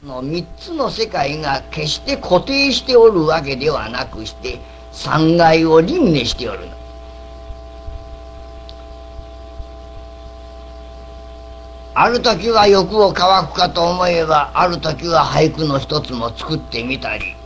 の三つの世界が決して固定しておるわけではなくして三界を輪廻しておるの。ある時は欲を乾くかと思えば、ある時は俳句の一つも作ってみたり、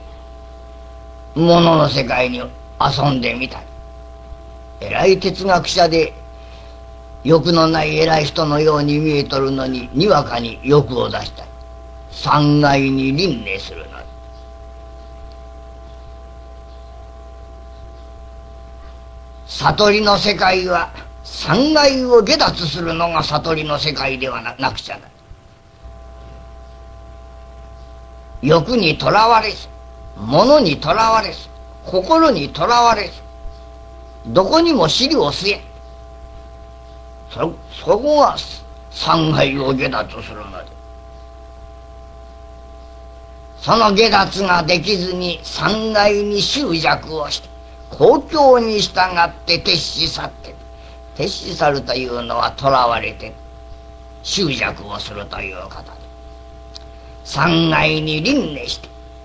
物の世界に遊んでみたり、偉い哲学者で欲のない偉い人のように見えとるのに、にわかに欲を出したり三界に輪廻するの。悟りの世界は三界を下脱するのが悟りの世界ではなくちゃな。欲にとらわれず、物にとらわれず、心にとらわれず、どこにも尻を据え、そこが三界を下脱するので、その下脱ができずに三界に執着をして公共に従って徹し去って、徹し去るというのはとらわれて執着をするということで、三界に輪廻して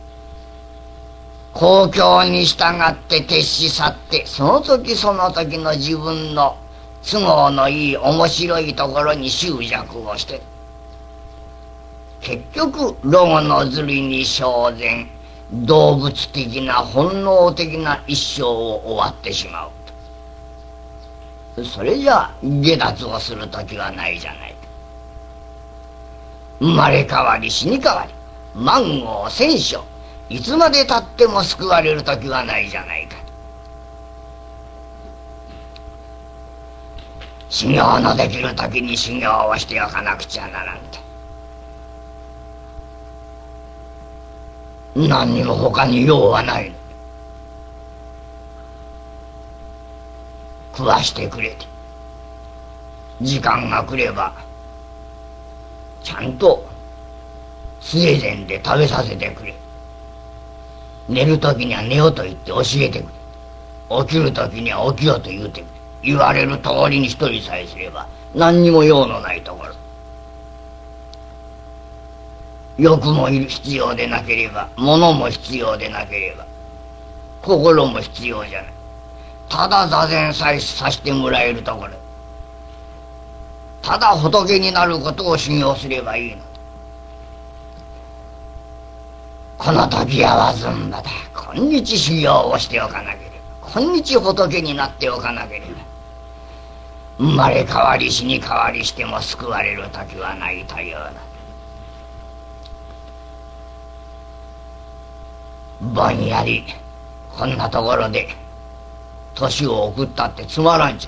公共に従って徹し去って、その時その時の自分の都合のいい面白いところに執着をして、結局ロゴのずりに生然、動物的な本能的な一生を終わってしまう。それじゃ下脱をする時はないじゃないか。生まれ変わり死に変わり万号千生、いつまでたっても救われる時はないじゃないか。修行のできる時に修行をしておかなくちゃならんて。何にも他に用はないの。食わしてくれて、時間が来ればちゃんとスウェーデンで食べさせてくれ。寝る時には寝よと言って教えてくれ。起きる時には起きよと言うてくれ。言われる通りに一人さえすれば何にも用のないところ。欲も必要でなければ、物も必要でなければ、心も必要じゃない。ただ座禅さえさせてもらえるところ、ただ仏になることを修行すればいいの。この時はわずんばだ。今日修行をしておかなければ、今日仏になっておかなければ、生まれ変わり死に変わりしても救われる時はないというな。ぼんやりこんなところで年を送ったってつまらんじゃん。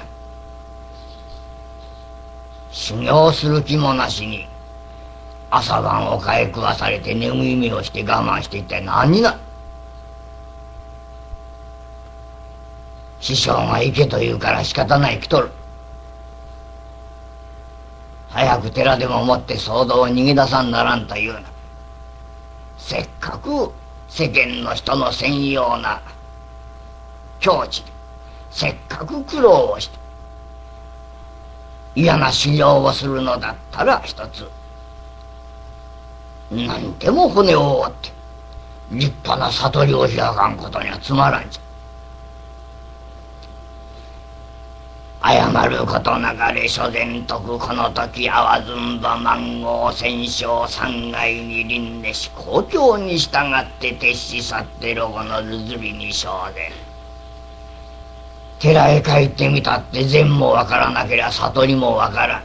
修行する気もなしに朝晩おかえ食わされて眠い目をして我慢して一体何になる。師匠が行けと言うから仕方ない来とる。早く寺でも持って騒動を逃げ出さんならんというな。せっかく世間の人の専用な境地でせっかく苦労をして嫌な修行をするのだったら、一つ何でも骨を折って立派な悟りを開かんことにはつまらんじゃ。謝ることなかれ諸前徳、この時あわずんば万号千生、三界に輪廻し公共に従って徹し去ってロゴのずりに生然。寺へ帰ってみたって善もわからなければ悟りもわからん。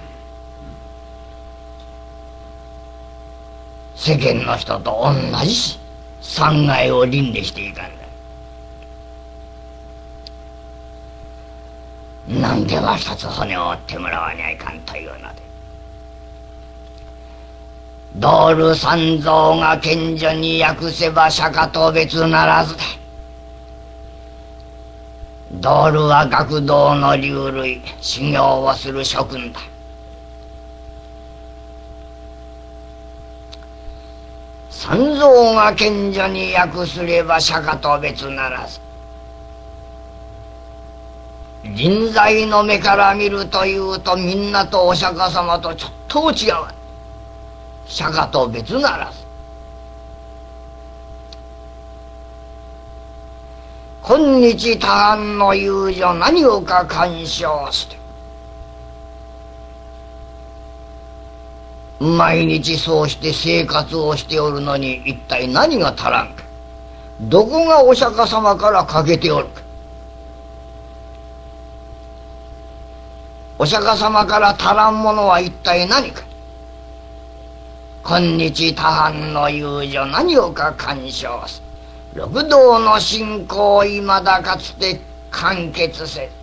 世間の人と同じし三界を輪廻していかんだ。何でも一つ骨を折ってもらわにゃいかんというので、道ル三蔵が賢者に訳せば釈迦と別ならずだ。道ルは学道の流類、修行をする諸君だ。三蔵が賢者に訳すれば釈迦と別ならず。臨在の目から見るというと、みんなとお釈迦様とちょっと違う。 釈迦と別ならず。今日多安の遊女何をか鑑賞して、毎日そうして生活をしておるのに一体何が足らんか。どこがお釈迦様から欠けておるか。お釈迦様から足らんものは一体何か。今日多安の遊女何をか鑑賞す。六道の信仰いまだかつて完結せず、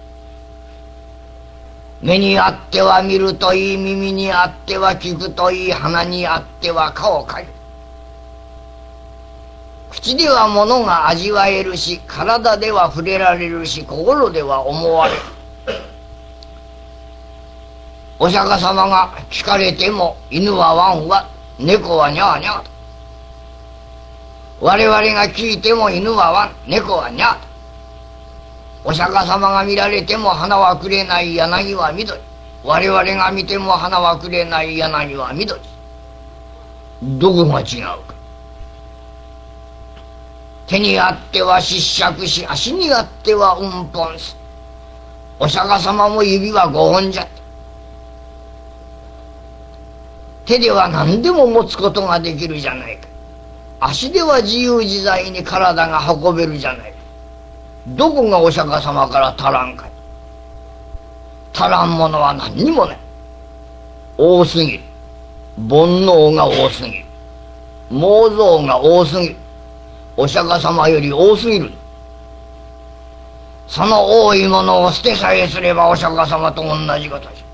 目にあっては見るといい、耳にあっては聞くといい、鼻にあっては顔かゆ。口では物が味わえるし、体では触れられるし、心では思われる。お釈迦様が聞かれても犬はワンワン、猫はニャーニャーと。我々が聞いても犬はワン、猫はニャーと。お釈迦様が見られても花はくれない、柳は緑。我々が見ても花はくれない、柳は緑。どこが違うか。手にあっては失尺し、足にあっては運本す。お釈迦様も指は5本じゃった。手では何でも持つことができるじゃないか。足では自由自在に体が運べるじゃないか。どこがお釈迦様から足らんか。足らんものは何にもない。多すぎる。煩悩が多すぎる。妄想が多すぎる。お釈迦様より多すぎる。その多いものを捨てさえすればお釈迦様と同じことじゃ。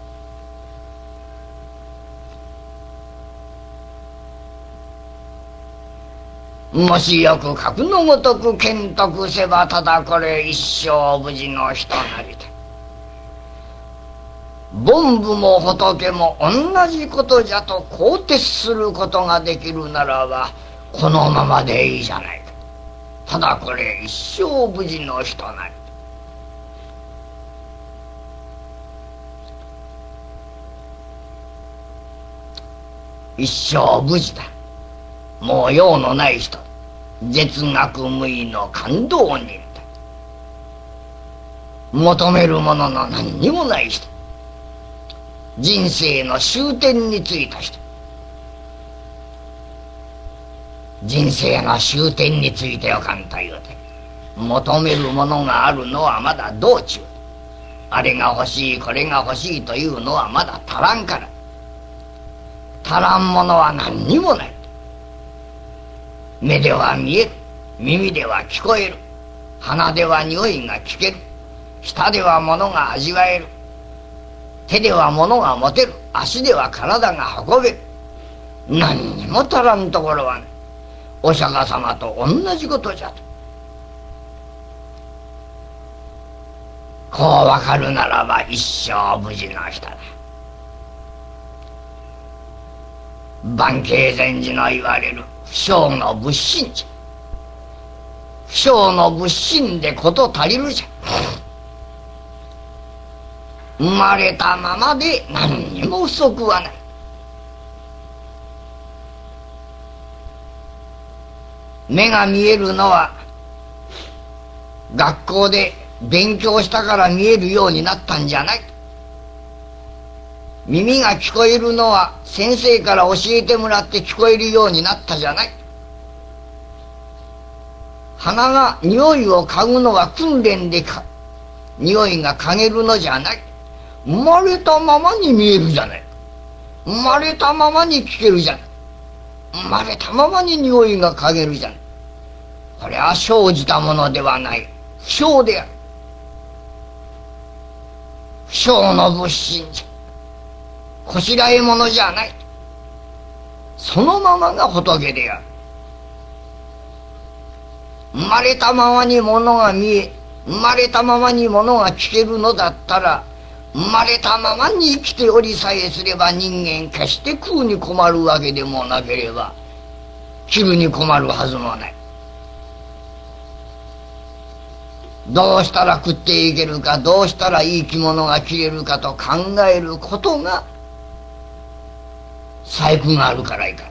もしよく格のごとく見徳せば、ただこれ一生無事の人なりたい。凡夫も仏も同じことじゃと肯定することができるならば、このままでいいじゃないか。ただこれ一生無事の人なり。一生無事だ。もう用のない人、絶学無為の感動人だ。求めるものの何にもない人、人生の終点についた人。人生の終点についてよかんと言うて、求めるものがあるのはまだ道中。あれが欲しい、これが欲しいというのはまだ足らんから。足らんものは何にもない。目では見える、耳では聞こえる、鼻では匂いが聞ける、舌では物が味わえる、手では物が持てる、足では体が運べる。何にも足らんところはない。お釈迦様と同じことじゃと。こうわかるならば一生無事の人だ。万慶禅師の言われる不生の仏心じゃ。不生の仏心でこと足りるじゃ。生まれたままで何にも不足はない。目が見えるのは学校で勉強したから見えるようになったんじゃない。耳が聞こえるのは先生から教えてもらって聞こえるようになったじゃない。鼻が匂いを嗅ぐのは訓練で匂いが嗅げるのじゃない。生まれたままに見えるじゃない。生まれたままに聞けるじゃない。生まれたままに匂いが嗅げるじゃない。これは生じたものではない。不生である。不生の仏心じゃ。こしらえものじゃない。そのままが仏である。生まれたままにものが見え、生まれたままにものが聞けるのだったら、生まれたままに生きておりさえすれば人間決して食うに困るわけでもなければ着るに困るはずもない。どうしたら食っていけるか、どうしたらいい着物が着れるかと考えることが細工があるからいかん。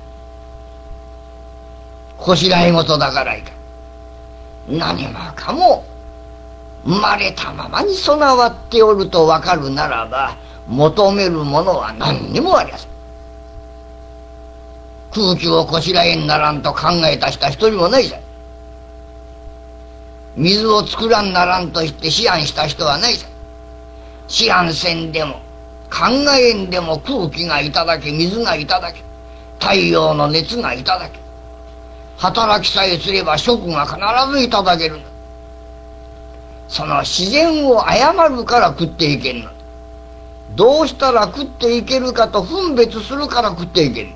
こしらえ事だからいかん。何もかも生まれたままに備わっておるとわかるならば、求めるものは何にもありやせん。空気をこしらえんならんと考えた人は一人もないじゃん。水を作らんならんと言って思案した人はないじゃん。思案せんでも考えんでも空気がいただけ、水がいただけ、太陽の熱がいただけ、働きさえすれば食が必ずいただけるの。その自然を誤るから食っていけんの。どうしたら食っていけるかと分別するから食っていけんの。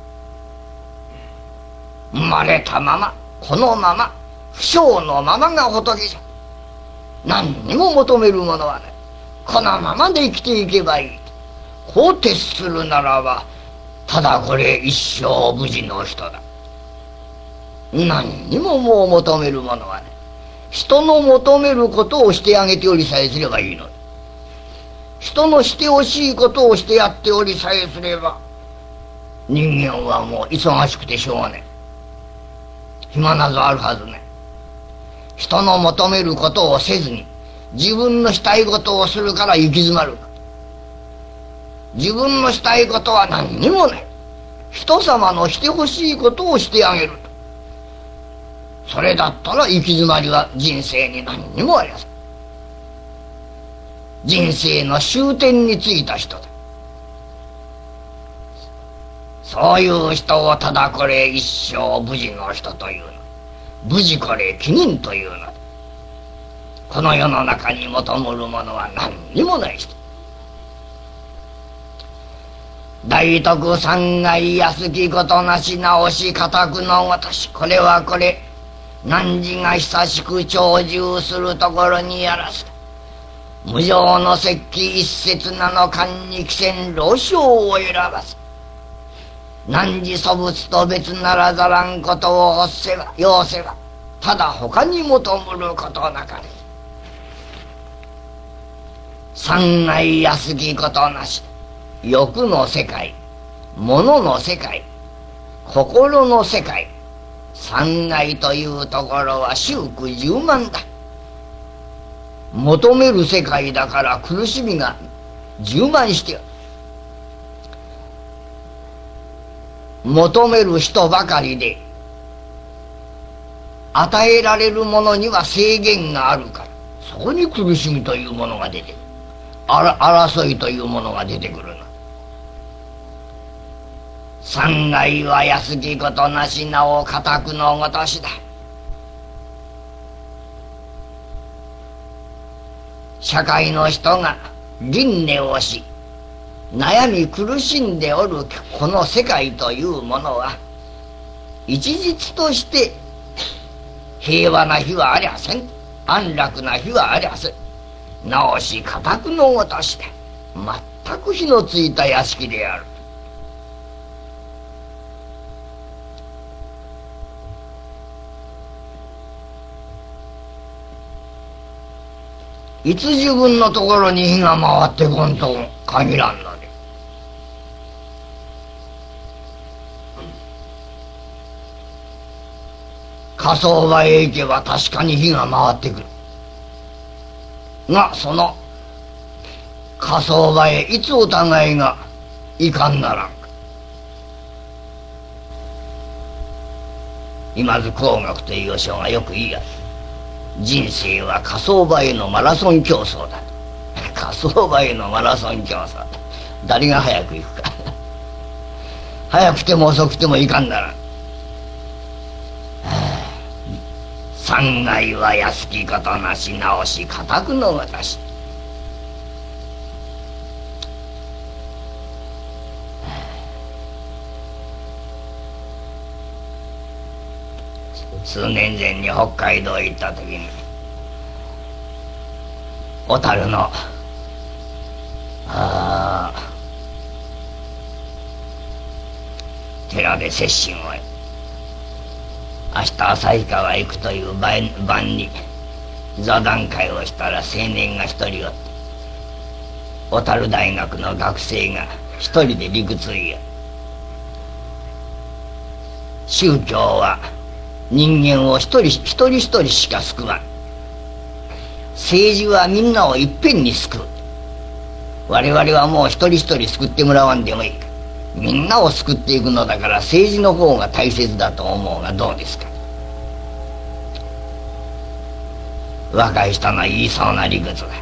生まれたまま、このまま、不詳のままが仏じゃ。何にも求めるものはない。このままで生きていけばいい。こう徹するならば、ただこれ一生無事の人だ。何にももう求めるものはない。人の求めることをしてあげておりさえすればいいのに。人のしてほしいことをしてやっておりさえすれば、人間はもう忙しくてしょうがない。暇などあるはずない。人の求めることをせずに自分のしたいことをするから行き詰まる。自分のしたいことは何にもない。人様のしてほしいことをしてあげると。それだったら行き詰まりは人生に何にもありません。人生の終点についた人だ。そういう人をただこれ一生無事の人というの。無事これ起人というの。この世の中に求むるものは何にもない人。大徳三階安きことなし直し固くのごとし。これはこれ汝が久しく長寿するところにやらせた。無常の石器一節なの間に貴船老将を選ばせ。汝粗物と別ならざらんことを欲せば要せば、ただ他に求むることなかれ。三階安きことなし。欲の世界、物の世界、心の世界、三階というところは周苦充満だ。求める世界だから苦しみが充満している。求める人ばかりで与えられるものには制限があるから、そこに苦しみというものが出てくる。争いというものが出てくるの。三階は安きことなしなお固くのごとしだ。社会の人が輪廻をし悩み苦しんでおるこの世界というものは、一日として平和な日はありゃせん。安楽な日はありゃせん。直し固くのごとしだ。全く火のついた屋敷である。いつ自分のところに火が回ってこんと限らんので。火葬場へ行けば確かに火が回ってくるが、その火葬場へいつお互いがいかんならんか。今津工学という書がよく言いやす。人生は火葬場へのマラソン競争だ。火葬場へのマラソン競争だ。誰が早く行くか。早くても遅くてもいかんならん。三階は安きことなし直し固くの私。数年前に北海道へ行った時に、小樽の寺で接心を明日旭川へ行くという晩に座談会をしたら、青年が一人おって、小樽大学の学生が一人で理屈言いや。 宗教は人間を一人一人しか救わん。政治はみんなをいっぺんに救う。我々はもう一人一人救ってもらわんでもいい。みんなを救っていくのだから政治の方が大切だと思うがどうですか。若い人の言いそうな理屈だ。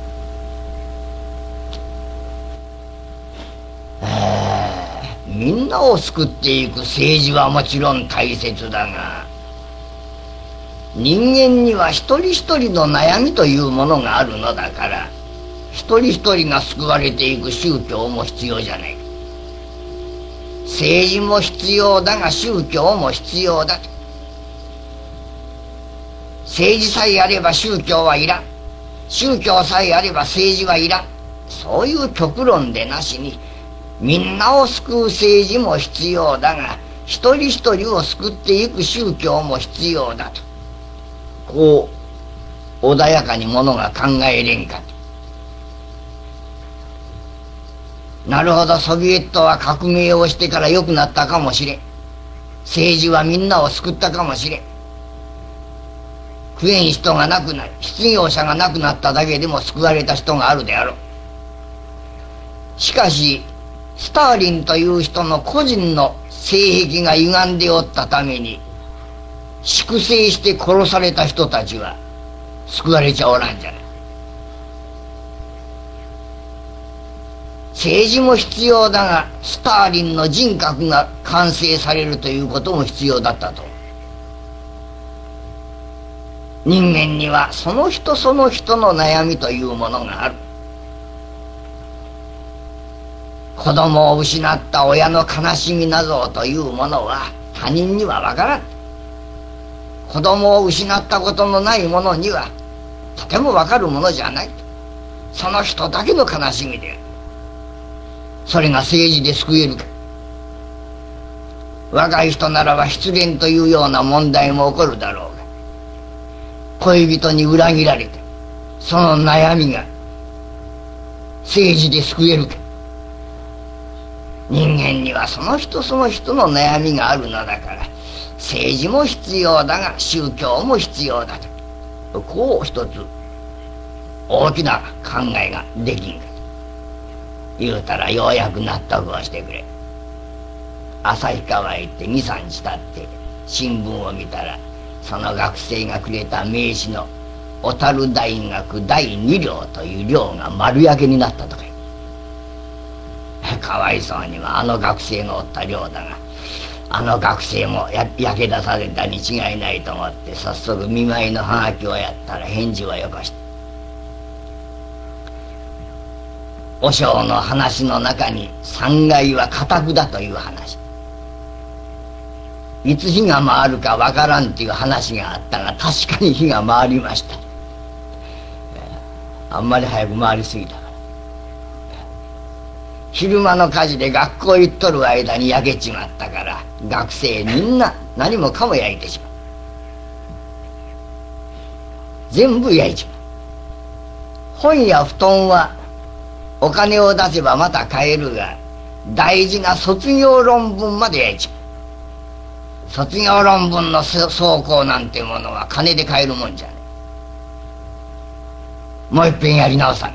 みんなを救っていく政治はもちろん大切だが、人間には一人一人の悩みというものがあるのだから、一人一人が救われていく宗教も必要じゃない。政治も必要だが宗教も必要だと。政治さえあれば宗教はいらん。宗教さえあれば政治はいらん。そういう極論でなしに、みんなを救う政治も必要だが、一人一人を救っていく宗教も必要だと。こう穏やかにものが考えれんかと。なるほど、ソビエットは革命をしてから良くなったかもしれん。政治はみんなを救ったかもしれん。食えん人がなくなり、失業者がなくなっただけでも救われた人があるであろう。しかしスターリンという人の個人の性癖が歪んでおったために、粛清して殺された人たちは救われちゃおらんじゃない。政治も必要だが、スターリンの人格が完成されるということも必要だったと。人間にはその人その人の悩みというものがある。子供を失った親の悲しみなどというものは他人にはわからん。子供を失ったことのない者にはとてもわかるものじゃない。その人だけの悲しみである。それが政治で救えるか。若い人ならば失恋というような問題も起こるだろうが、恋人に裏切られてその悩みが政治で救えるか。人間にはその人その人の悩みがあるのだから、政治も必要だが宗教も必要だと。こう一つ大きな考えができんかと言うたら、ようやく納得をしてくれ。旭川へ行って2、3日経って新聞を見たら、その学生がくれた名刺の小樽大学第2寮という寮が丸焼けになったとか。かわいそうにはあの学生がおった寮だが、あの学生も焼け出されたに違いないと思って早速見舞いのハガキをやったら返事をよこした。和尚の話の中に3階は家宅だという話、いつ火が回るかわからんっていう話があったが、確かに火が回りました。あんまり早く回りすぎたから、昼間の火事で学校行っとる間に焼けちまったから、学生みんな何もかも焼いてしまう。全部焼いちまう。本や布団はお金を出せばまた買えるが、大事な卒業論文まで焼いちまう。卒業論文の草稿なんてものは金で買えるもんじゃねえ。もう一遍やり直さん。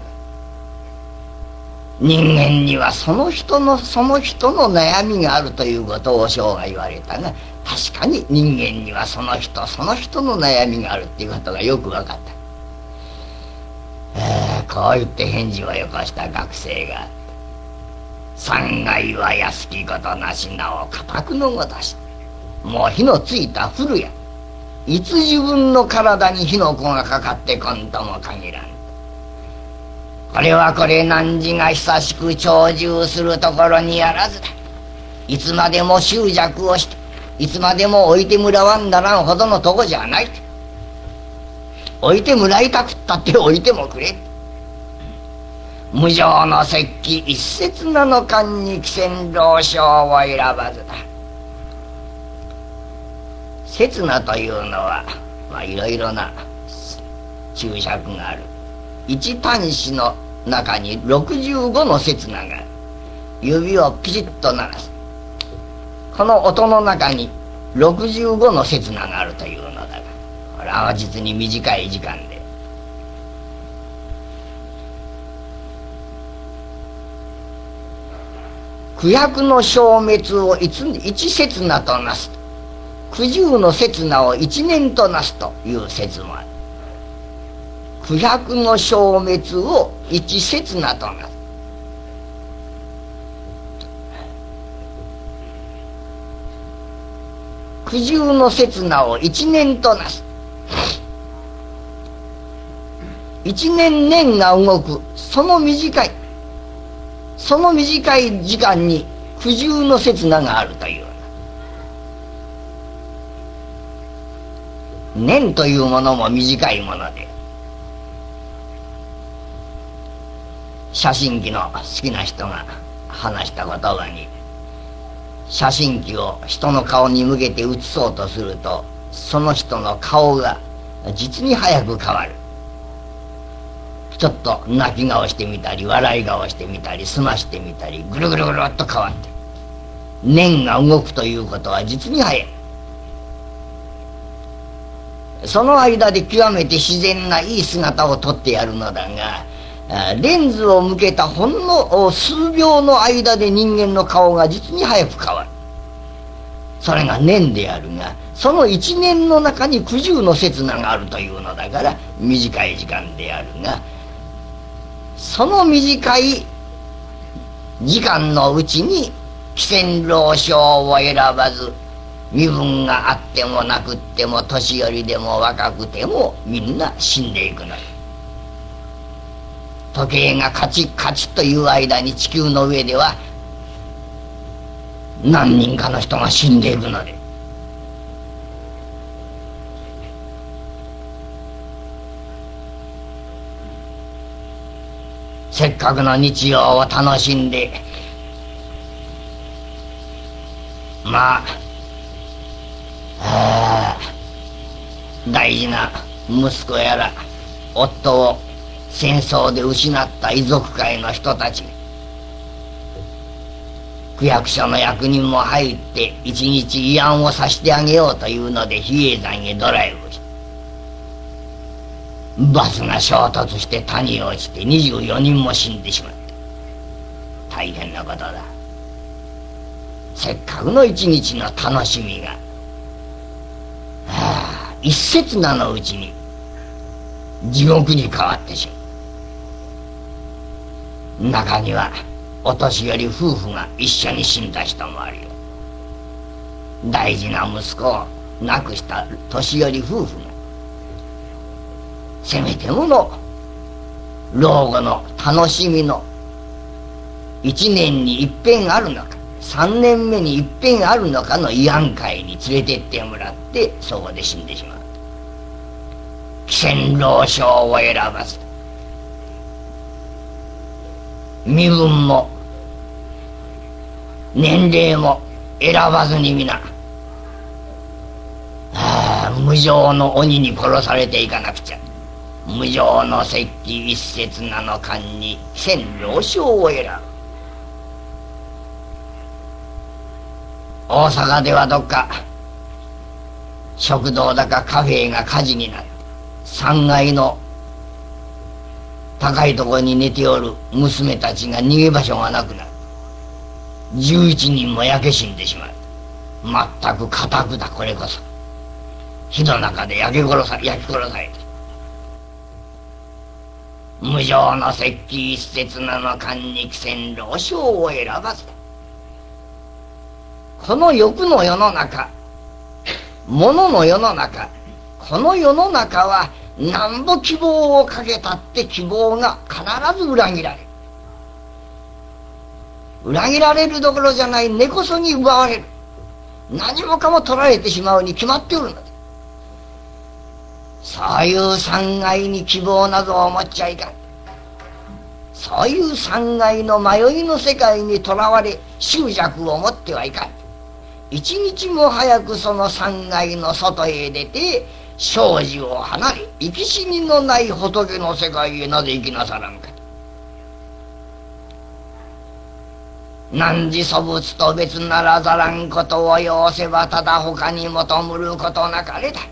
人間にはその人の悩みがあるということを和尚が言われたが、確かに人間にはその人の悩みがあるっていうことがよく分かった。こう言って返事をよこした学生が、3階は安きことなし、なお固くのごとし、もう火のついた古や、いつ自分の体に火の粉がかかってこんとも限らん。これはこれ汝が久しく長寿するところにあらずだ。いつまでも執着をしていつまでも置いてもらわんならんほどのとこじゃない。置いてもらいたくったって置いてもくれ。無常の石器一節なの間に貴船老将を選ばずだ。刹那というのはいろいろな注釈がある。一端子の中に65の刹那がある。指をピチッと鳴らす。この音の中に 65の刹那があるというのだが、これは実に短い時間で、苦百の消滅を一刹那となす、苦十の刹那を一年となすという説もある。苦百の消滅を一刹那となす、苦十の刹那を一年となす。一年年が動く、その短い時間に苦十の刹那があるという。年というものも短いもので、写真機の好きな人が話した言葉に、写真機を人の顔に向けて写そうとすると、その人の顔が実に早く変わる。ちょっと泣き顔してみたり、笑い顔してみたり、澄ましてみたり、ぐるぐるぐるっと変わって、念が動くということは実に早い。その間で極めて自然ないい姿を撮ってやるのだが、レンズを向けたほんの数秒の間で人間の顔が実に早く変わる。それが念であるが、その一年の中に苦十の刹那があるというのだから短い時間であるが、その短い時間のうちに貴賤老少を選ばず、身分があってもなくっても、年寄りでも若くてもみんな死んでいくのだ。時計がカチッカチッという間に地球の上では何人かの人が死んでいくので、せっかくの日曜を楽しんで、まあ大事な息子やら夫を戦争で失った遺族会の人たち、区役所の役人も入って一日慰安をさせてあげようというので比叡山へドライブして、バスが衝突して谷に落ちて24人も死んでしまった。大変なことだ。せっかくの一日の楽しみが、一刹那のうちに地獄に変わってしまう。中にはお年寄り夫婦が一緒に死んだ人もあるよ。大事な息子を亡くした年寄り夫婦が、せめてもの老後の楽しみの1年に一遍あるのか3年目に一遍あるのかの慰安会に連れてってもらって、そこで死んでしまう。貴賤老少を選ばず、身分も年齢も選ばずに皆無常の鬼に殺されていかなくちゃ。無常の石器一刹那の間に貴賤老少を選ぶ。大阪ではどっか食堂だかカフェが火事になって、3階の高いところに寝ておる娘たちが逃げ場所がなくなる。11人も焼け死んでしまう。全く固くだ。これこそ火の中で焼き殺された。無常の石器一刹那の間に貴賤老少を選ばずだ。この欲の世の中、物の世の中、この世の中はなんぼ希望をかけたって希望が必ず裏切られる。裏切られるどころじゃない、根こそぎ奪われる。何もかも取られてしまうに決まっておるのだ。そういう三階に希望などを持っちゃいかん。そういう三階の迷いの世界にとらわれ執着を持ってはいかん。一日も早くその三階の外へ出て生死を離れ、生き死にのない仏の世界へなぜ行きなさらんか。 汝祖物と別ならざらんことを要せばただ他に求むることなかれだ。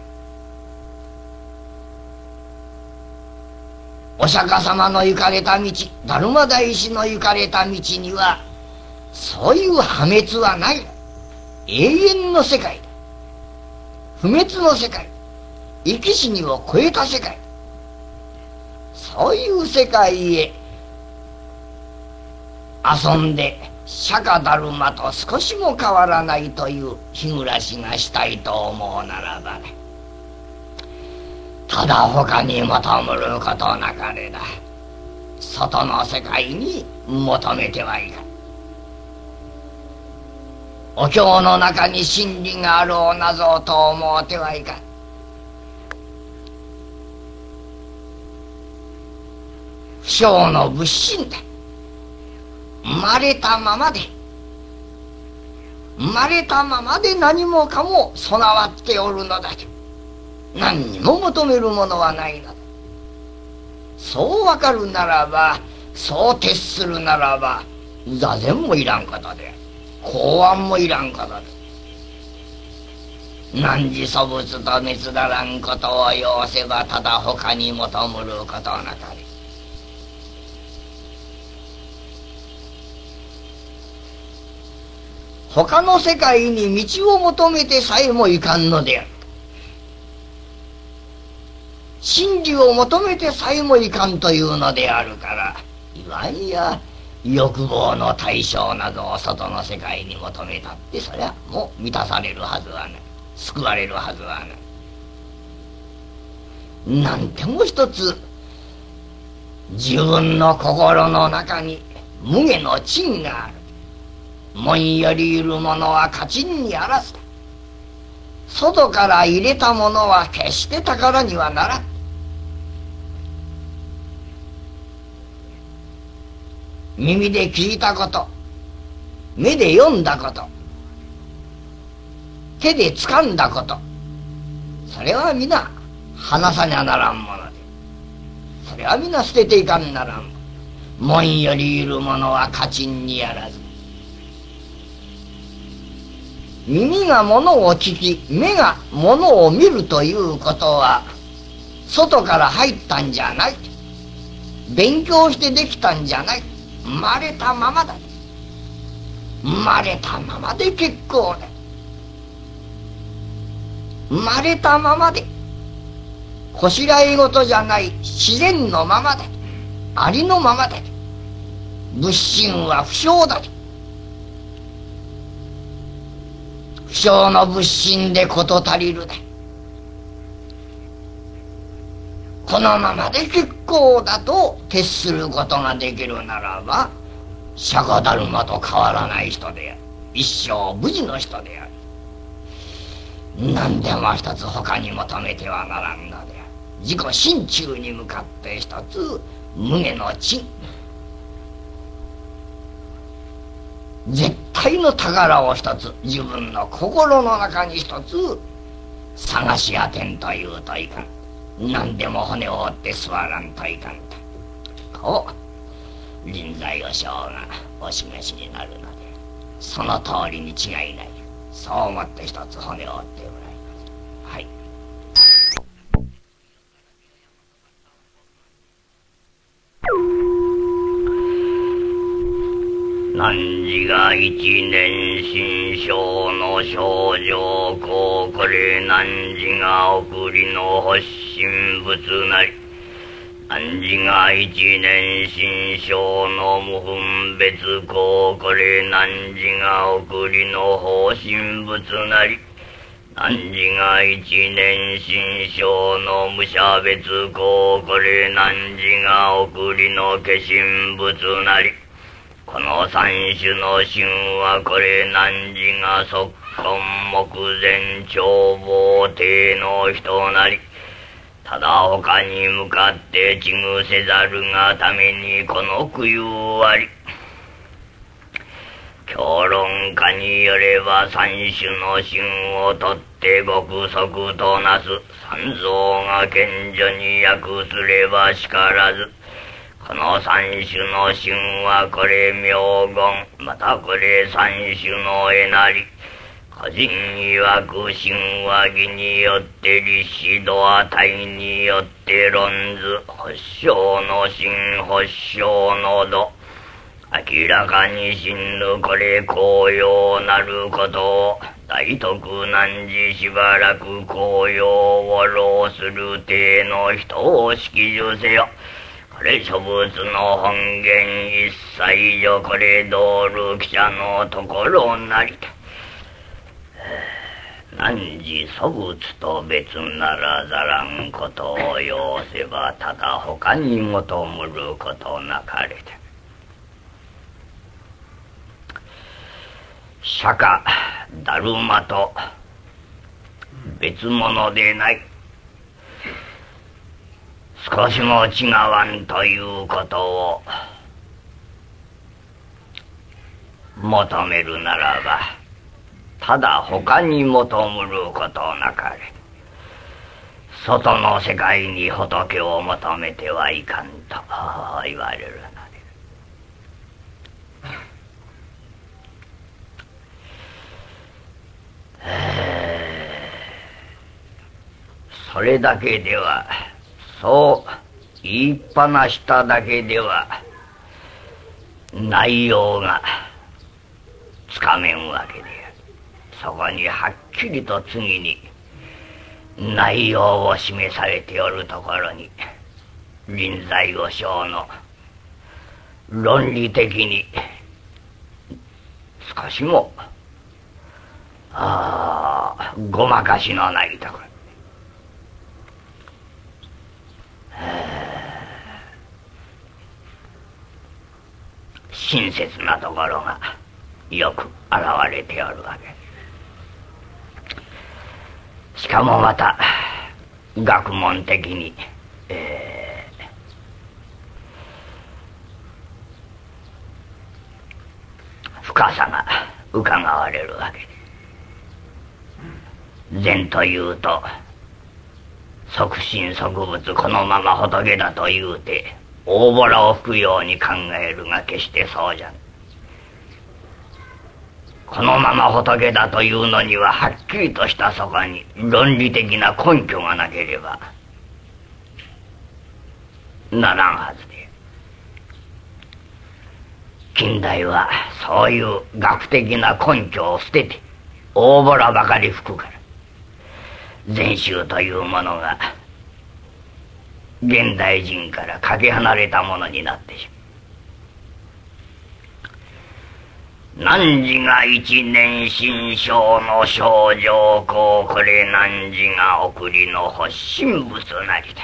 お釈迦様の行かれた道、達磨大師の行かれた道にはそういう破滅はない。永遠の世界だ。不滅の世界、生き死にを超えた世界、そういう世界へ遊んで釈迦達磨と少しも変わらないという日暮らしがしたいと思うならばね、ただ他に求むることなかれだ。外の世界に求めてはいかん。お経の中に真理があろうなぞと思うてはいかん。不祥の仏心だ。生まれたままで何もかも備わっておるのだと。何にも求めるものはないのだ。そうわかるならば、そう徹するならば、座禅もいらんことで、公安もいらんことで、汝祖物と滅だらんことを要せばただ他に求むることなかれ。他の世界に道を求めてさえもいかんのである。真理を求めてさえもいかんというのであるから、いわんや欲望の対象などを外の世界に求めたって、そりゃもう満たされるはずはない。救われるはずはない。なんても一つ自分の心の中に無下の鎮がある。門よりいるものは家賃にあらずだ。外から入れたものは決して宝にはならん。耳で聞いたこと、目で読んだこと、手で掴んだこと、それは皆離さにゃならんもので、それは皆捨てていかんならん。門よりいるものは家賃にあらず。耳がものを聞き、目がものを見るということは外から入ったんじゃない。勉強してできたんじゃない。生まれたままだ。生まれたままで結構だ。生まれたままで、こしらえ事じゃない自然のままだ。ありのままだ。仏心は不祥だ。不祥の仏心で事足りるだ。このままで結構だと徹することができるならば、釈迦達磨と変わらない人である。一生無事の人である。何でも一つ他に求めてはならんのである。自己心中に向かって一つ無下の鎮、絶対の宝を一つ自分の心の中に一つ探し当てんというといかん。何でも骨を折って座らんといかんと、こう臨済和尚がお示しになるので、その通りに違いない。そう思って一つ骨を折ってもらいます。はい。汝が一年新章の症状こうこれ汝が送りの発信物なり、汝が一年新章の無分別こうこれ汝が送りの方針物なり、汝が一年新章の無差別こうこれ汝が送りの化身物なり、この三種の神はこれ汝が即根目前眺望帝の人なり、ただ他に向かってちぐせざるがためにこの供養あり。評論家によれば三種の神をとって極速となす三蔵が賢者に訳すればしからず、 この三種の神はこれ妙言、またこれ三種の絵なり。個人曰く神話義によって立志度値によって論ず、発祥の神発祥の度。明らかに真ぬこれ公用なることを、大徳難事しばらく公用を労する体の人を識受せよ。これ諸物の本源一切上これ道路記者のところなりと。汝粗物と別ならざらんことを要せばただ他に求むることなかれて。釈迦だるまと別物でない。少しも違わんということを求めるならばただ他に求むることなかれ。外の世界に仏を求めてはいかんと言われるので、それだけでは、そう言いっぱなしただけでは内容がつかめんわけである。そこにはっきりと次に内容を示されておるところに、臨済五章の論理的に少しもごまかしのないところ、親切なところがよく現れておるわけ。しかもまた学問的に、深さが伺われるわけで、善というと即身即物このまま仏だと言うて大ボラを吹くように考えるが決してそうじゃん。このまま仏だというのにははっきりとしたそこに論理的な根拠がなければならんはずで、近代はそういう学的な根拠を捨てて大ボラばかり吹くから、禅宗というものが現代人からかけ離れたものになってしまう。汝が一年新章の症状公、これ汝が送りの発信物なりだ。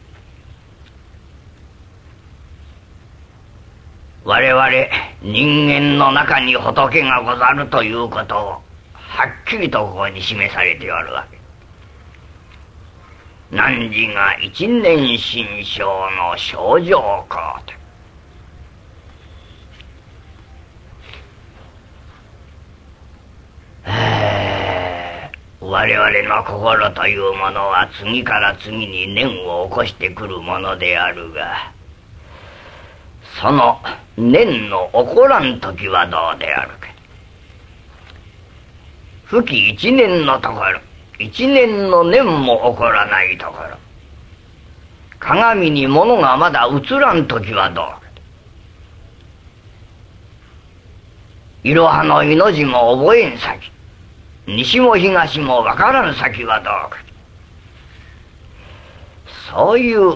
我々人間の中に仏がござるということをはっきりとここに示されておるわけ。汝が一年新章の症状公と、我々の心というものは次から次に念を起こしてくるものであるが、その念の起こらん時はどうであるか。不期一年のところ、一年の念も起こらないところ、鏡に物がまだ映らん時はどうか。いろはの命字も覚えん先、西も東もわからん先はどうか。そういう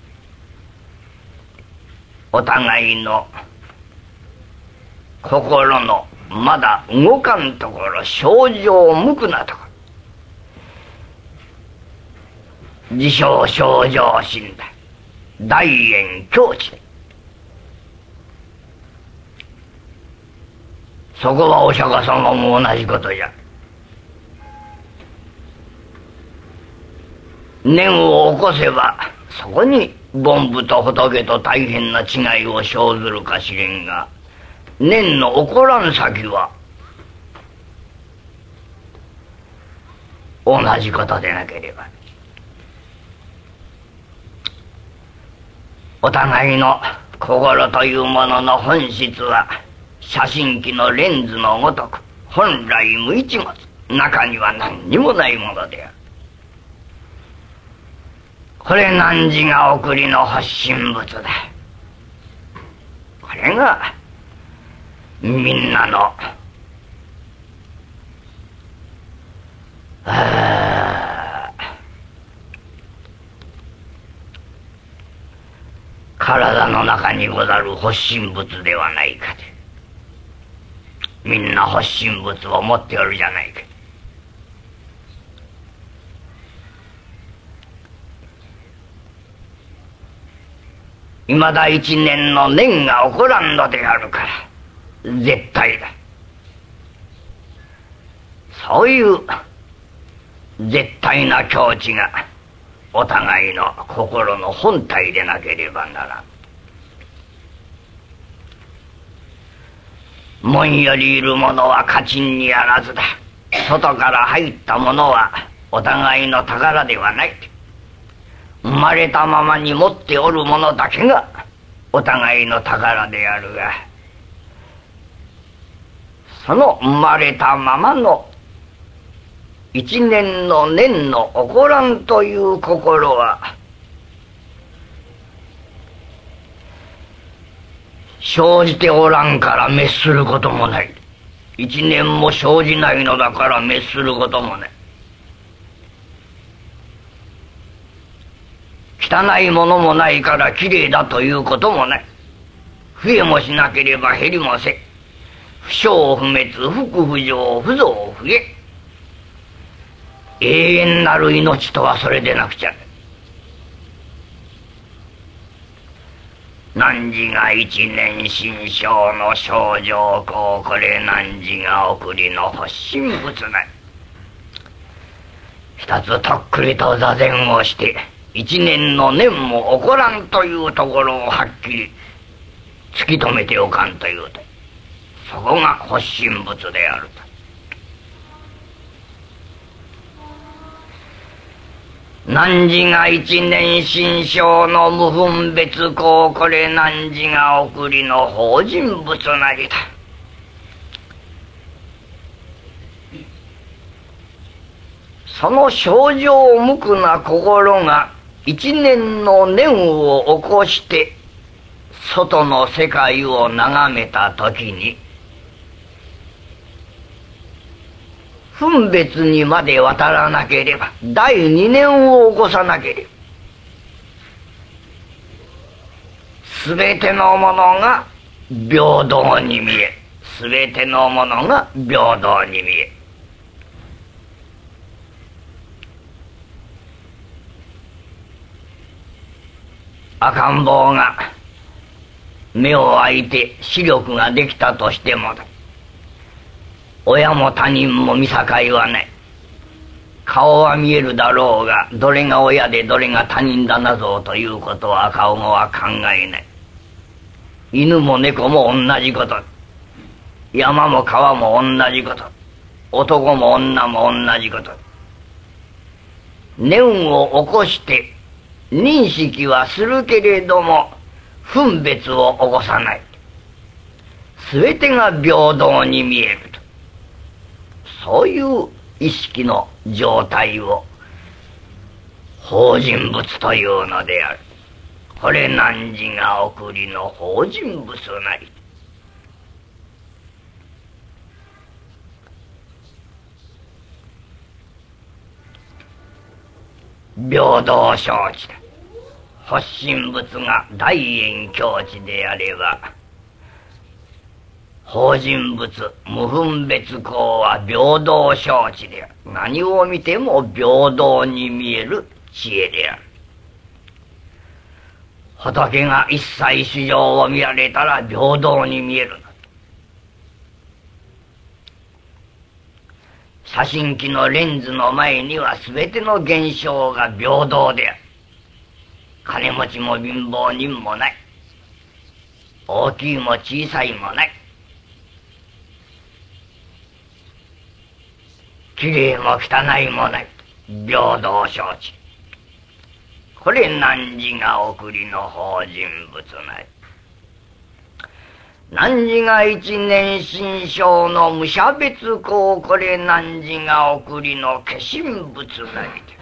お互いの心のまだ動かんところ、症状無垢なところ、自称症状心だ、大円境地だ。そこはお釈迦様も同じことじゃ。念を起こせばそこに凡夫と仏と大変な違いを生ずるかしれんが、念の起こらん先は同じことでなければ、お互いの心というものの本質は写真機のレンズのごとく本来無一物、中には何にもないものである。これ汝が送りの発信物だ。これがみんなの体の中にござる発信物ではないかと。みんな発信物を持っておるじゃないか。いまだ一年の年が起こらんのであるから絶対だ。そういう絶対な境地がお互いの心の本体でなければならん。門よりいるものは家賃にあらずだ。外から入ったものはお互いの宝ではない。生まれたままに持っておるものだけがお互いの宝であるが、その生まれたままの一年の年の起こらんという心は生じておらんから滅することもない。一年も生じないのだから滅することもない。汚いものもないからきれいだということもない。増えもしなければ減りもせ。不生不滅、福不浄、不増不減。永遠なる命とはそれでなくちゃ。汝が一年心象の症状ここれ汝が送りの発信物なり。一つとっくりと座禅をして一年の年も起こらんというところをはっきり突き止めておかんというと、そこが発信物であると。汝が一年心象の無分別行これ汝が送りの法人物なりだ。その清浄無垢な心が一年の年を起こして外の世界を眺めた時に分別にまで渡らなければ第二年を起こさなければ全てのものが平等に見え、全てのものが平等に見え、赤ん坊が目を開いて視力ができたとしても親も他人も見境はない。顔は見えるだろうがどれが親でどれが他人だなぞということは赤子は考えない。犬も猫も同じこと、山も川も同じこと、男も女も同じこと。念を起こして認識はするけれども分別を起こさない。全てが平等に見えると、そういう意識の状態を法人物というのである。これ汝が送りの法人物なり。平等承知だ。発信物が大円境地であれば法人物無分別行は平等承知である。何を見ても平等に見える知恵である。仏が一切衆生を見られたら平等に見えるの。写真機のレンズの前には全ての現象が平等である。金持ちも貧乏人もない。大きいも小さいもない。きれいも汚いもない。平等承知。これ汝が送りの法人物なり。 汝が一年心象の無差別公これ汝が送りの化身物なりで、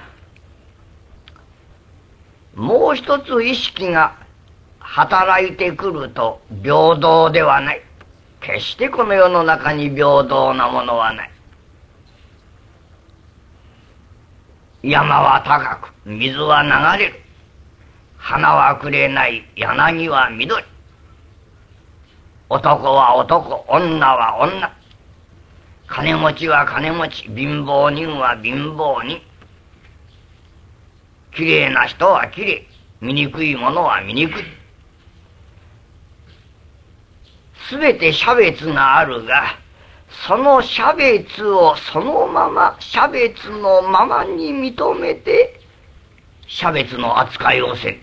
もう一つ意識が働いてくると平等ではない。決してこの世の中に平等なものはない。山は高く、水は流れる。花はくれない、柳は緑。男は男、女は女。金持ちは金持ち、貧乏人は貧乏人。きれいな人はきれい、醜いものは醜い。すべて差別があるが、その差別をそのまま、差別のままに認めて、差別の扱いをせる。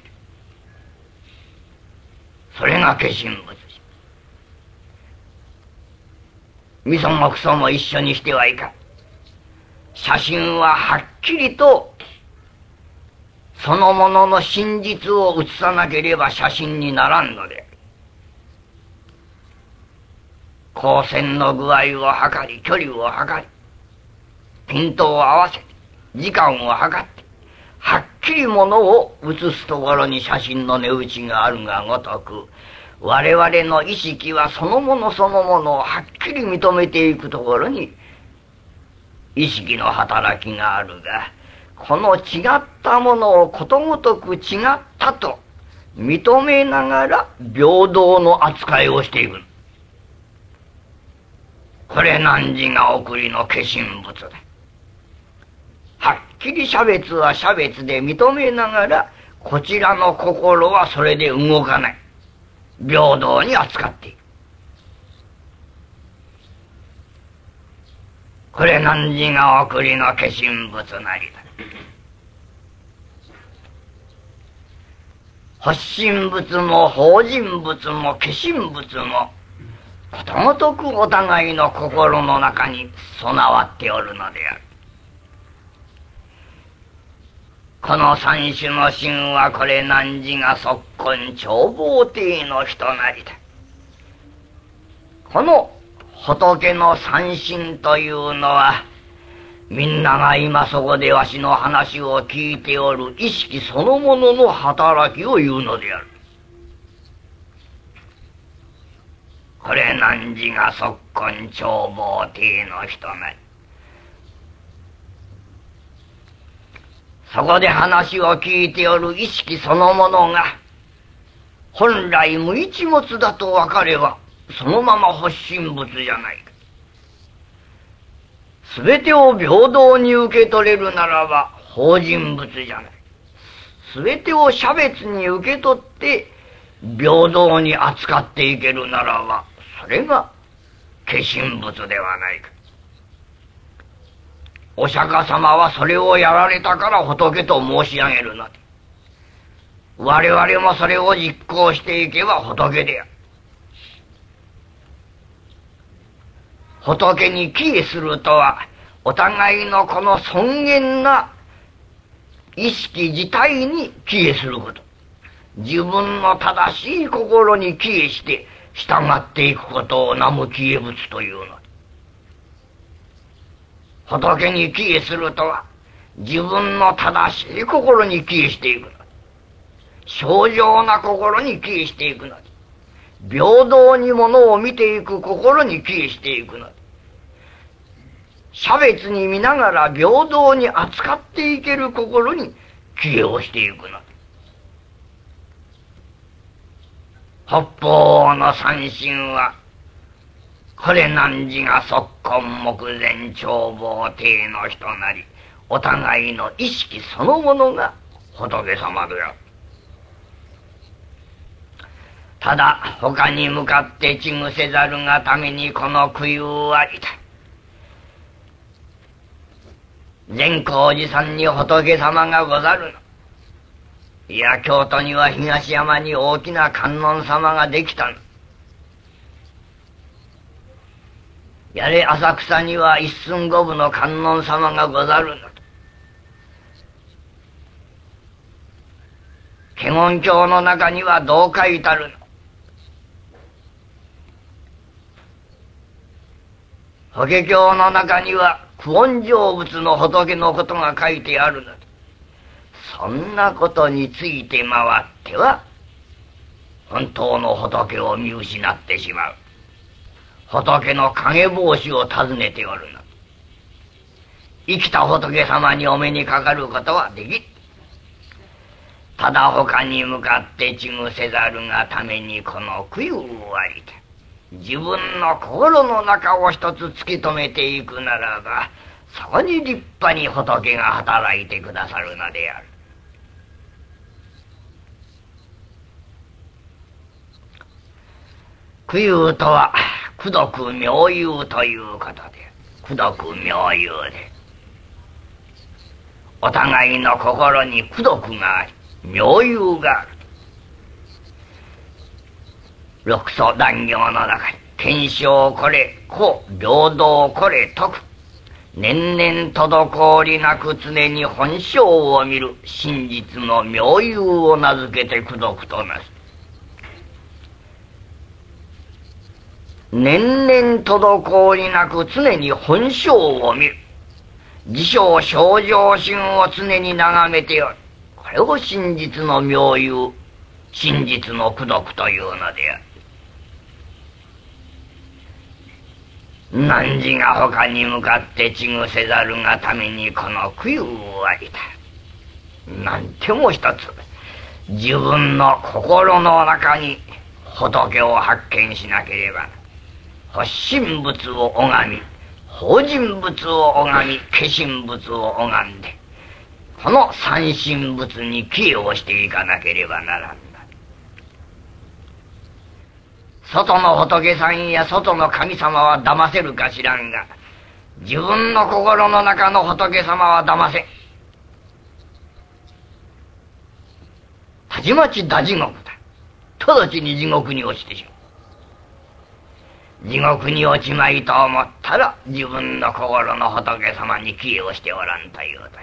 それが化身物。味噌もクソも一緒にしてはいかん。写真ははっきりとそのものの真実を写さなければ写真にならんので、光線の具合を測り、距離を測り、ピントを合わせて、時間を測って、はっきりものを写すところに写真の値打ちがあるがごとく、我々の意識はそのものそのものをはっきり認めていくところに意識の働きがあるが、この違ったものをことごとく違ったと認めながら平等の扱いをしていく。これ汝が送りの化身物だ。はっきり差別は差別で認めながら、こちらの心はそれで動かない。平等に扱っている。これ汝が送りの化身物なりだ。発心物も法人物も化身物もことごとくお互いの心の中に備わっておるのである。この三種の神はこれ汝が即今長房帝の人なりだ。この仏の三神というのは、みんなが今そこでわしの話を聞いておる意識そのものの働きを言うのである。これ汝が即今長房帝の人なり。そこで話を聞いておる意識そのものが本来無一物だと分かれば、そのまま発心物じゃないか。すべてを平等に受け取れるならば法人物じゃない。すべてを差別に受け取って平等に扱っていけるならば、それが化身物ではないか。お釈迦様はそれをやられたから仏と申し上げるので、我々もそれを実行していけば仏である。仏に帰依するとは、お互いのこの尊厳な意識自体に帰依すること。自分の正しい心に帰依して従っていくことを南無帰依仏というの。仏に帰依するとは、自分の正しい心に帰依していくの。正常な心に帰依していくの。平等にものを見ていく心に帰依していくの。差別に見ながら平等に扱っていける心に帰依をしていくの。北方の三神は、これ汝が即今目前長房帝の人なり、お互いの意識そのものが仏様である。ただ他に向かって治ぐせざるがためにこの供養ありだ。善光寺さんに仏様がござるの。いや、京都には東山に大きな観音様ができたの。やれ浅草には一寸五分の観音様がござるの。華厳教の中にはどう書いたるの。 法華経の中には久遠成仏の仏のことが書いてあるので、そんなことについて回っては本当の仏を見失ってしまう。仏の影帽子を尋ねておるの。生きた仏様にお目にかかることはできん。ただ他に向かってちぐせざるがためにこの供養をありて、自分の心の中を一つ突き止めていくならば、そこに立派に仏が働いてくださるのである。供養とは功徳妙有ということで、功徳妙有でお互いの心に功徳があり妙有がある。六祖壇行の中に検証これ公平等これ徳、年々滞りなく常に本性を見る真実の妙有を名付けて功徳となす。年々滞りなく常に本性を見る、自称清浄心を常に眺めておる。これを真実の妙有、真実の功徳というのである。汝が他に向かってちぐせざるがためにこの供養をありた。なんても一つ自分の心の中に仏を発見しなければ、発心仏を拝み、法人仏を拝み、化身仏を拝んで、この三神仏に帰依をしていかなければならんだ。外の仏さんや外の神様は騙せるか知らんが、自分の心の中の仏様は騙せん。たちまち大地獄だ。直ちに地獄に落ちてしまう。地獄に落ちまいと思ったら自分の心の仏様に帰依をしておらんというと。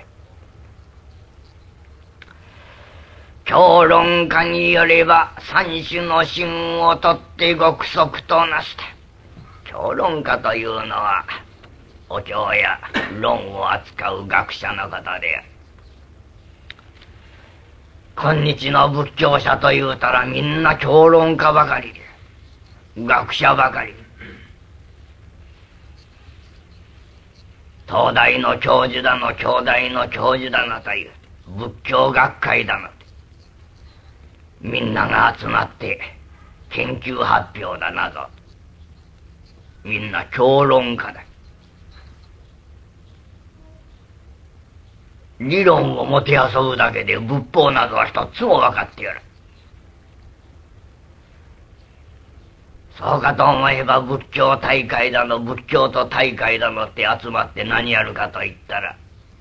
評論家によれば三種の神をとって極息となした。評論家というのはお経や論を扱う学者のことである。今日の仏教者というたらみんな評論家ばかりで、学者ばかり。東大の教授だの京大の教授だのという仏教学会だの、みんなが集まって研究発表だなど、みんな評論家だ。理論をもてあそぶだけで仏法などは一つも分かってやる。そうかと思えば仏教大会だの仏教と大会だのって集まって何やるかと言ったら、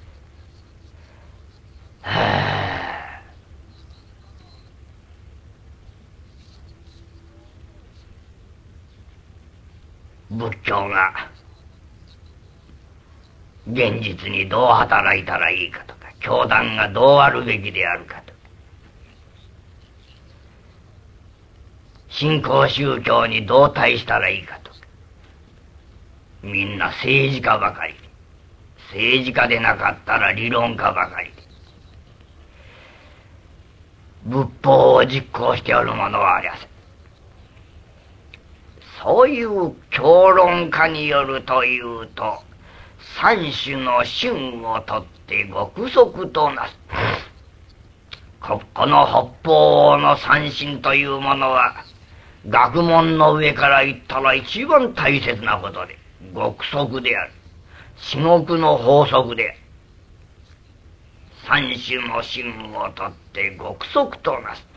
仏教が現実にどう働いたらいいかとか、教団がどうあるべきであるかとか、新興宗教にどう対したらいいかとか、みんな政治家ばかりで、政治家でなかったら理論家ばかりで、仏法を実行しておる者はありゃせん。そういう評論家によるというと、三種の神をとって極息となす。この北方の三神というものは学問の上から言ったら一番大切なことで、極息である。至極の法則である。三種の神をとって極息となす。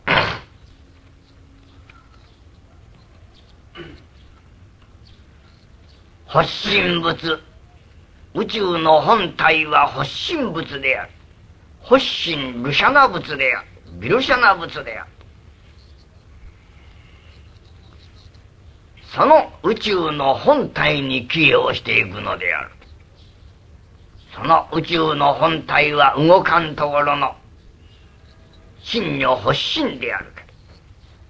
発心仏、宇宙の本体は発心仏である。発心ルシャナ仏である。ビルシャナ仏である。その宇宙の本体に帰依をしていくのである。その宇宙の本体は動かんところの真如発心であるから、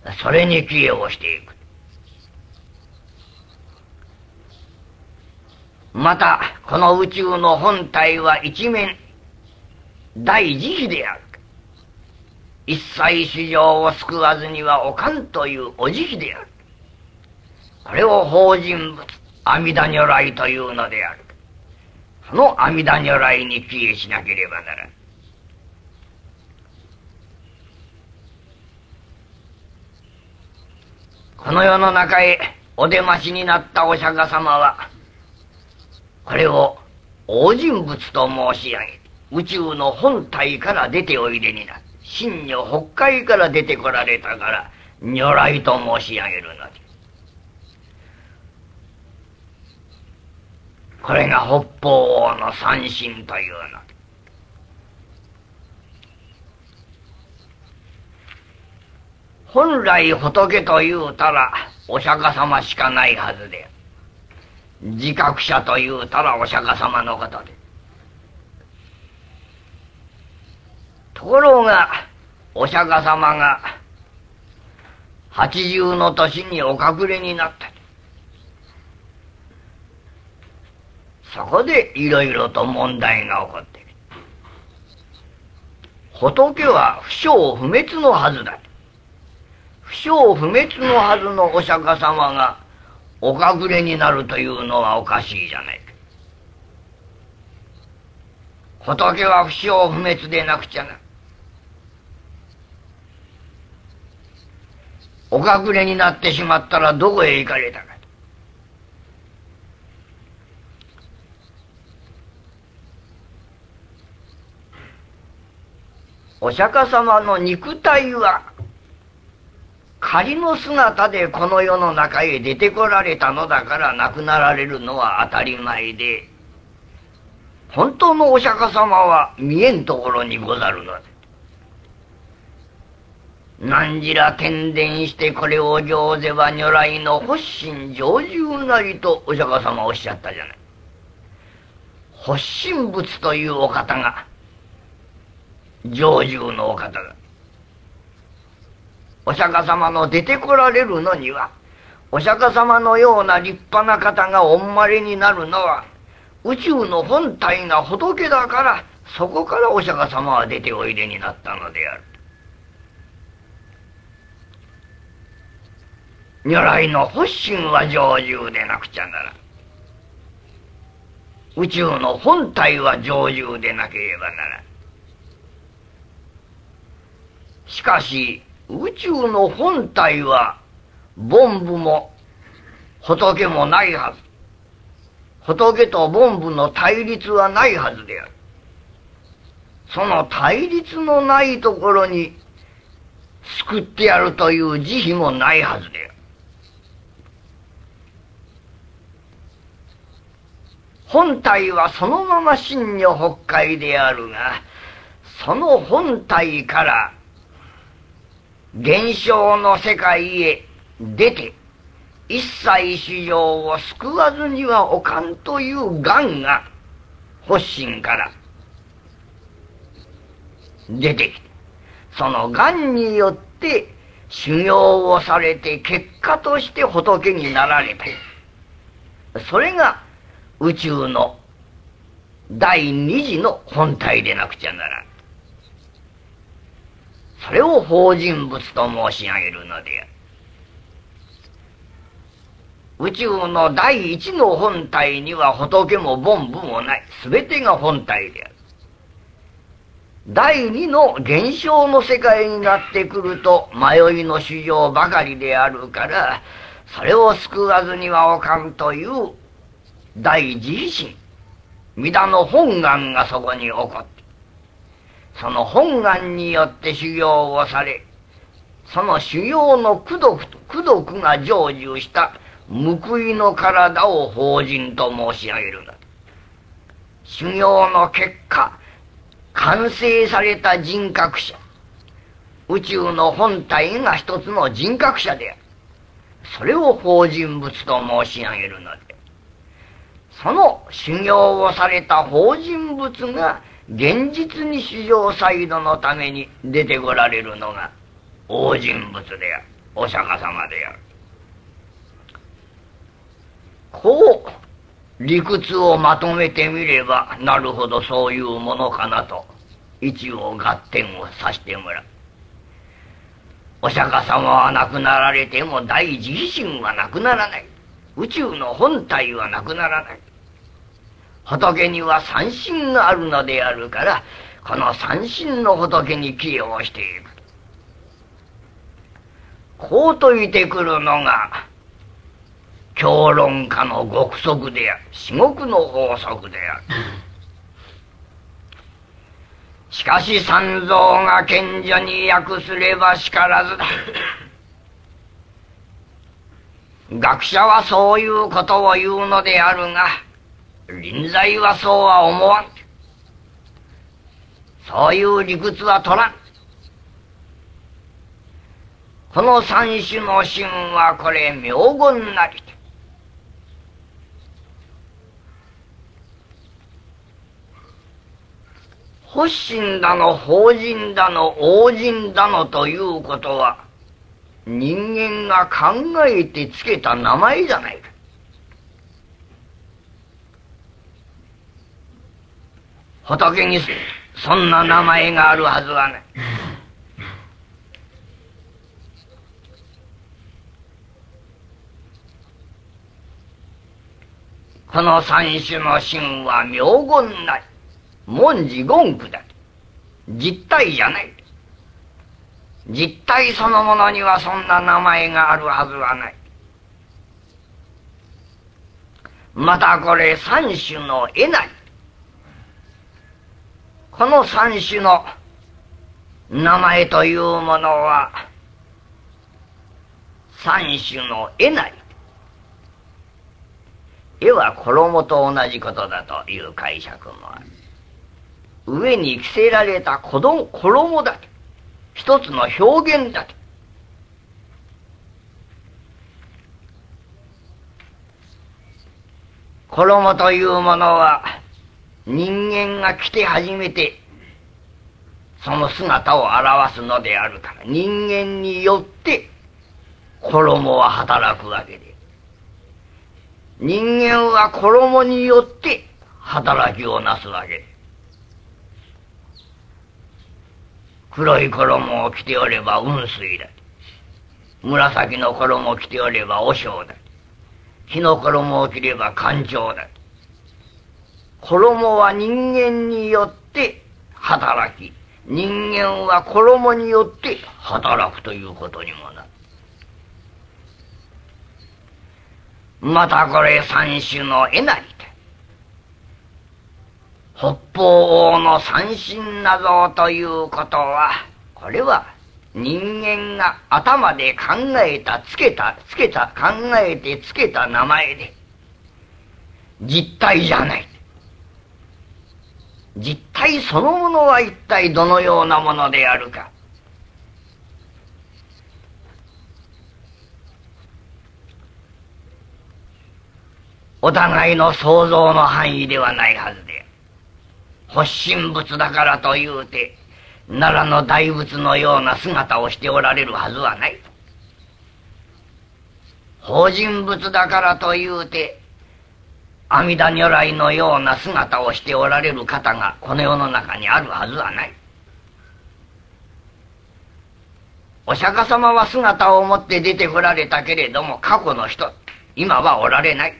それに帰依をしていく。 またこの宇宙の本体は一面大慈悲である。一切衆生を救わずにはおかんというお慈悲である。これを法人物阿弥陀如来というのである。その阿弥陀如来に帰依しなければならん。この世の中へお出ましになったお釈迦様は、これを大人物と申し上げ、宇宙の本体から出ておいでになる。真如北海から出てこられたから如来と申し上げるのです。これが北方王の三神というのです。本来仏というたらお釈迦様しかないはずで、自覚者というたらお釈迦様のことで、ところがお釈迦様が80の年にお隠れになった。そこでいろいろと問題が起こっている。仏は不生不滅のはずだ。不生不滅のはずのお釈迦様がお隠れになるというのはおかしいじゃないか。仏は不生不滅でなくちゃな。お隠れになってしまったらどこへ行かれたか。お釈迦様の肉体は仮の姿でこの世の中へ出てこられたのだから亡くなられるのは当たり前で、本当のお釈迦様は見えんところにござるので、何時ら転伝してこれを上ぜば如来の発心成就なりとお釈迦様おっしゃったじゃない。発心仏というお方が、成就のお方が、お釈迦様の出てこられるのには、お釈迦様のような立派な方がお生まれになるのは宇宙の本体が仏だから、そこからお釈迦様は出ておいでになったのである。如来の発心は成就でなくちゃならん。宇宙の本体は成就でなければならん。しかし宇宙の本体は凡夫も仏もないはず。仏と凡夫の対立はないはずである。その対立のないところに救ってやるという慈悲もないはずである。本体はそのまま真如北海であるが、その本体から現象の世界へ出て一切衆生を救わずにはおかんという願が発心から出てきて、その願によって修行をされて結果として仏になられた。それが宇宙の第二次の本体でなくちゃならん。それを法人物と申し上げるのである。宇宙の第一の本体には仏も凡夫もない。すべてが本体である。第二の現象の世界になってくると迷いの衆生ばかりであるから、それを救わずにはおかんという大慈悲心、皆の本願がそこに起こって、その本願によって修行をされ、その修行の功徳が成就した報いの体を法人と申し上げるのだ。修行の結果完成された人格者、宇宙の本体が一つの人格者である。それを法人物と申し上げるので、その修行をされた法人物が現実に衆生サイドのために出てこられるのが大人物である、お釈迦様である。こう理屈をまとめてみれば、なるほどそういうものかなと一応合点をさせてもらう。お釈迦様は亡くなられても大自身はなくならない。宇宙の本体はなくならない。仏には三身があるのであるから、この三身の仏に帰依をしていく。こう説いてくるのが教論家の極則である。至極の法則である。しかし三蔵が賢者に訳すればしからずだ。学者はそういうことを言うのであるが、臨済はそうは思わん。そういう理屈は取らん。この三種の神はこれ名言なり。発心だの法人だの王人だのということは人間が考えてつけた名前じゃないか。仏にそんな名前があるはずはない。この三種の神は名言なり。文字言句だ。実体じゃない。実体そのものにはそんな名前があるはずはない。またこれ三種の絵なり。この三種の名前というものは三種の絵なり。絵は衣と同じことだという解釈もある。上に着せられた衣だけ。一つの表現だけ。衣というものは人間が着て初めてその姿を表すのであるから、人間によって衣は働くわけで、人間は衣によって働きをなすわけで、黒い衣を着ておれば雲水だ。紫の衣を着ておれば和尚だ。火の衣を着れば官長だ。衣は人間によって働き、人間は衣によって働くということにもなる。またこれ三種の絵なりで、北方王の三神なぞということは、これは人間が頭で考えてつけた名前で、実体じゃない。実体そのものは一体どのようなものであるか。お互いの想像の範囲ではないはずで、発心仏だからというて奈良の大仏のような姿をしておられるはずはない。法人仏だからというて阿弥陀如来のような姿をしておられる方がこの世の中にあるはずはない。お釈迦様は姿を持って出てこられたけれども、過去の人今はおられない。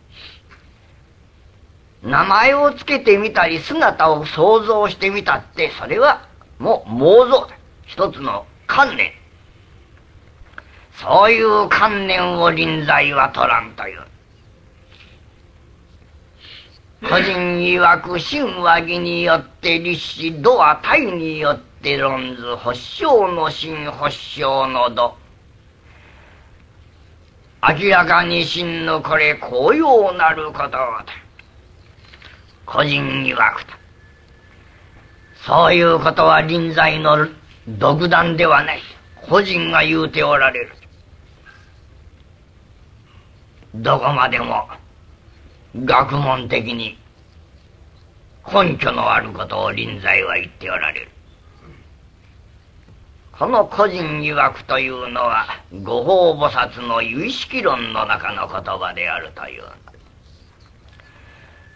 名前をつけてみたり姿を想像してみたって、それはもう妄想だ。一つの観念。そういう観念を臨済は取らんという。個人曰く神話義によって立し、度は体によって論ず、発祥の神発祥の度。明らかに真のこれ公用なることだ。個人曰くと。そういうことは臨済の独断ではない。個人が言うておられる。どこまでも学問的に根拠のあることを臨済は言っておられる。この個人曰くというのは御法菩薩の有意識論の中の言葉であるという。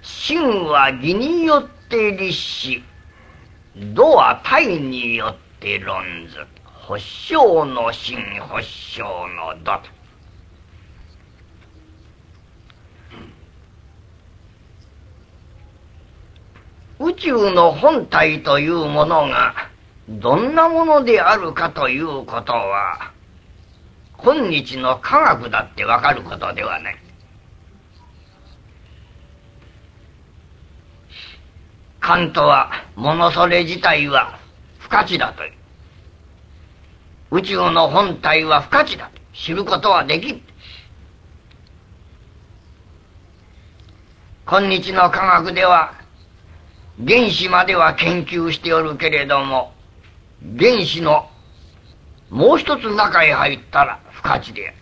真は義によって立し、道は体によって論ず。発祥の真、発祥の道と。宇宙の本体というものがどんなものであるかということは、今日の科学だってわかることではない。カントは物それ自体は不価値だという。宇宙の本体は不価値だと知ることはできん。今日の科学では原子までは研究しておるけれども、原子のもう一つ中へ入ったら不価値である。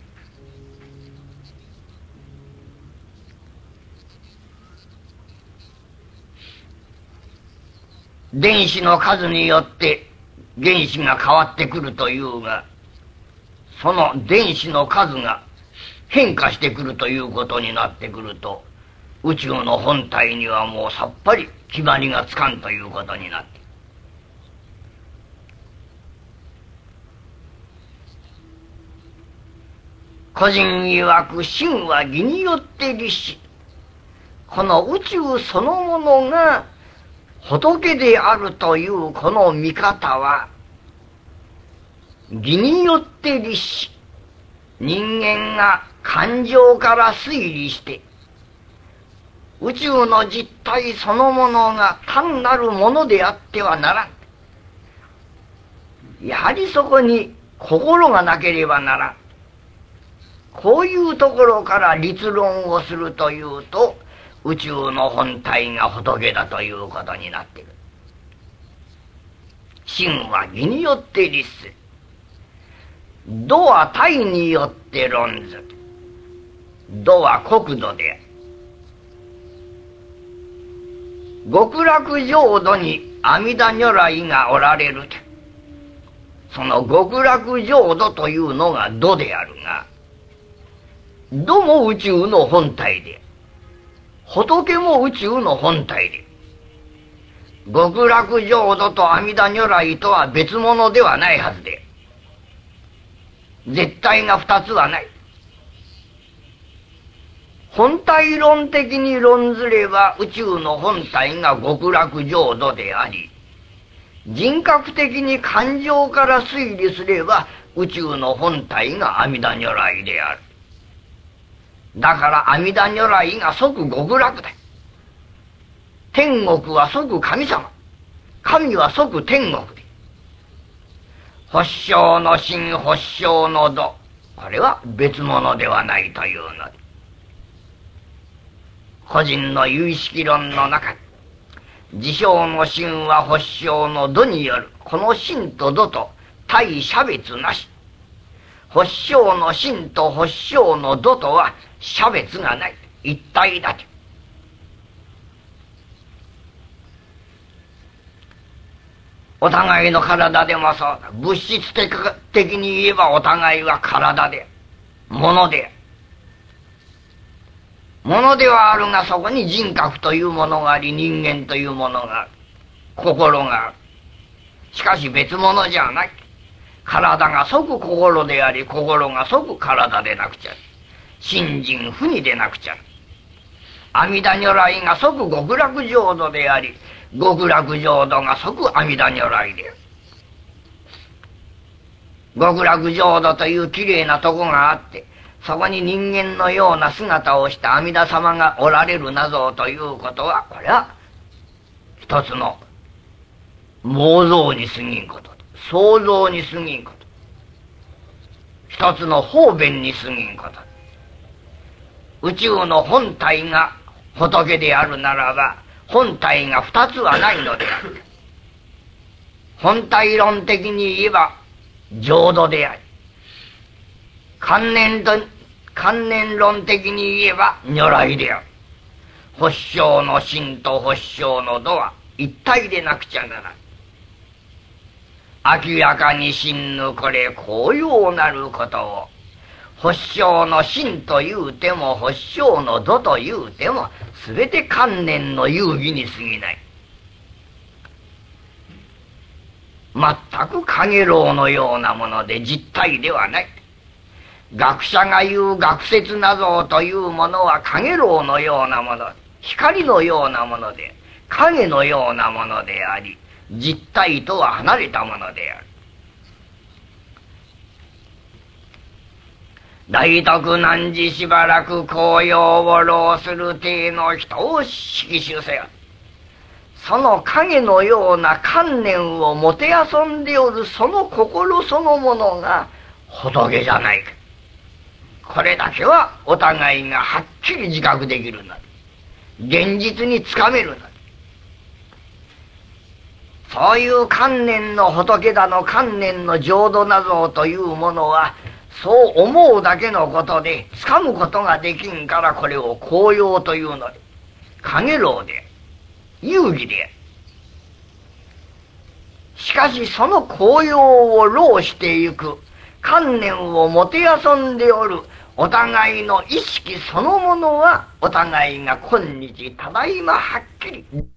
電子の数によって原子が変わってくるというが、その電子の数が変化してくるということになってくると、宇宙の本体にはもうさっぱり決まりがつかんということになっている。個人曰く真は義によって立し、この宇宙そのものが仏であるというこの見方は、義によって立し、人間が感情から推理して宇宙の実体そのものが単なるものであってはならん。やはりそこに心がなければならん。こういうところから立論をするというと、宇宙の本体が仏だということになっている。真は義によって立す。道は体によって論ず。道は国土である。極楽浄土に阿弥陀如来がおられる。その極楽浄土というのが土であるが、土も宇宙の本体で、仏も宇宙の本体で、極楽浄土と阿弥陀如来とは別物ではないはずで、絶対が二つはない。本体論的に論ずれば宇宙の本体が極楽浄土であり、人格的に感情から推理すれば宇宙の本体が阿弥陀如来である。だから阿弥陀如来が即極楽だ。天国は即神様、神は即天国で、発祥の真、発祥の土、これは別物ではないというので、個人の有意識論の中に、自称の真は発祥の土によるこの真と土と対差別なし。発祥の真と発祥の土とは差別がない、一体だと。お互いの体でもそうだ。物質的に言えばお互いは体で、物で、物ではあるが、そこに人格というものがあり、人間というものがある、心がある。しかし別物じゃない。体が即心であり、心が即体でなくちゃ。信心不にでなくちゃ。阿弥陀如来が即極楽浄土であり、極楽浄土が即阿弥陀如来である。極楽浄土というきれいなとこがあって、そこに人間のような姿をした阿弥陀様がおられるなぞということは、これは一つの妄想に過ぎんこと、想像に過ぎんこと、一つの方便に過ぎんこと。宇宙の本体が仏であるならば、本体が二つはないのである。本体論的に言えば浄土であり、観念論的に言えば如来である。発祥の真と発祥の土は一体でなくちゃならない。明らかに真ぬこれ紅葉なることを発祥の真というても発祥の土というても全て観念の遊戯に過ぎない。全く影楼のようなもので実体ではない。学者が言う学説なぞというものは影楼のようなもの、光のようなもので影のようなものであり、実体とは離れたものである。大徳難事しばらく紅葉を浪する体の人を指揮修せよ。その影のような観念をもてあそんでおるその心そのものが仏じゃないか。これだけはお互いがはっきり自覚できるのだ。現実につかめるのだ。そういう観念の仏だの観念の浄土なぞというものはそう思うだけのことでつかむことができんから、これを紅葉というので影楼で遊戯である。しかしその紅葉を浪していく観念をもてあそんでおるお互いの意識そのものはお互いが今日ただいまはっきり